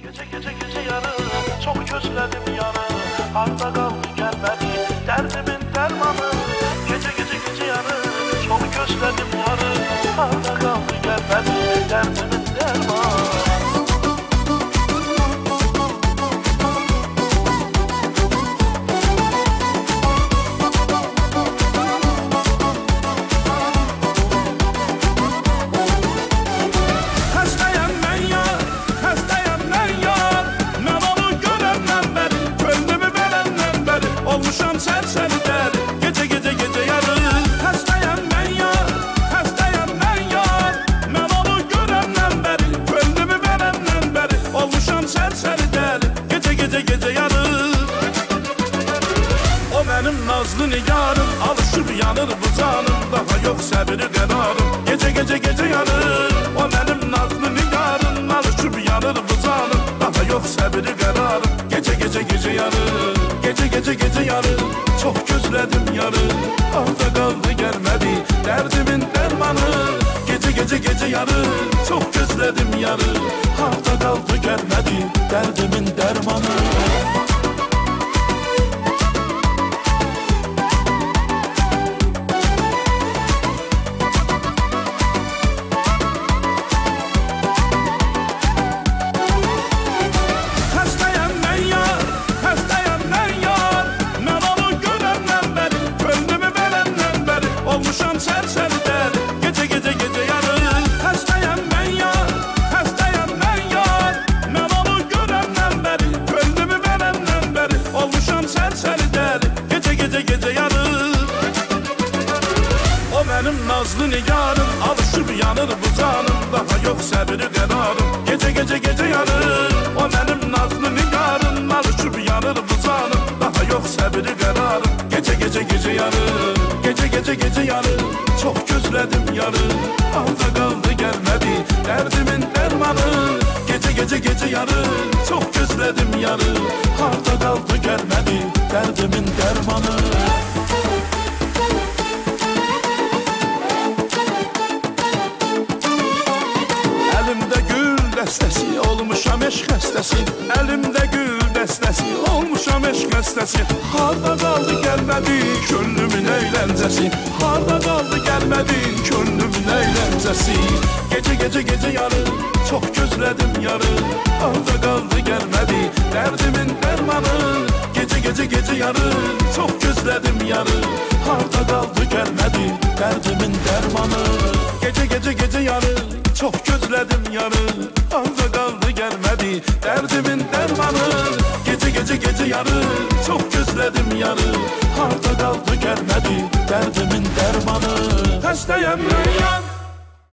Gece gece gece yarı çok özledim yarı. Arda kaldı gelmedi derdimin dermanı. Gece gece gece yarı çok özledim yarı. Arda kaldı gelmedi derdimin dermanı. Nazlı nigarım alışır yanır bu canım. Daha yok səbri qərarım. Gece gece gece yarır. O benim nazlı nigarım alışır yanır bu canım. Daha yok səbri qərarım. Gece gece gece yarır. Gece gece gece yarır. Çok gözledim yarır. Arda kaldı gelmedi derdimin dermanı. Gece gece gece yarır. Çok gözledim yarır. Arda kaldı gelmedi derdimin dermanı. Nazlı nigarım alışır yanır bu canım. Daha yok səbri qərarım. Gece gece gece yarır. O benim nazlı nigarım alışır yanır bu canım. Daha yok səbri qərarım. Gece gece gece yarır. Gece gece gece yarır. Çok gözledim yarır. Arda kaldı gelmedi derdimin dermanı. Gece gece gece yarır. Çok gözledim yarır. Arda kaldı gelmedi derdimin dermanı. Dəstəsi olmuşam eşq xəstəsi. Əlimdə gül dəstəsi olmuşam eşq xəstəsi. Harda qaldı gəlmədi könlümün əyləncəsi. Harda qaldı gəlmədi könlümün əyləncəsi. Gece gece gece yarı çok gözledim yarı. Arda kaldı gelmedi derdimin dermanı. Gece gece gece yarı çok gözledim yarı. Arda kaldı gelmedi derdimin dermanı. Gece gece gece yarı çok gözledim yarı. Arda kaldı gelmedi derdimin dermanı. Gece gece gece yarı çok gözledim yarı. Arda kaldı gelmedi derdimin dermanı. Hastayım ben yan.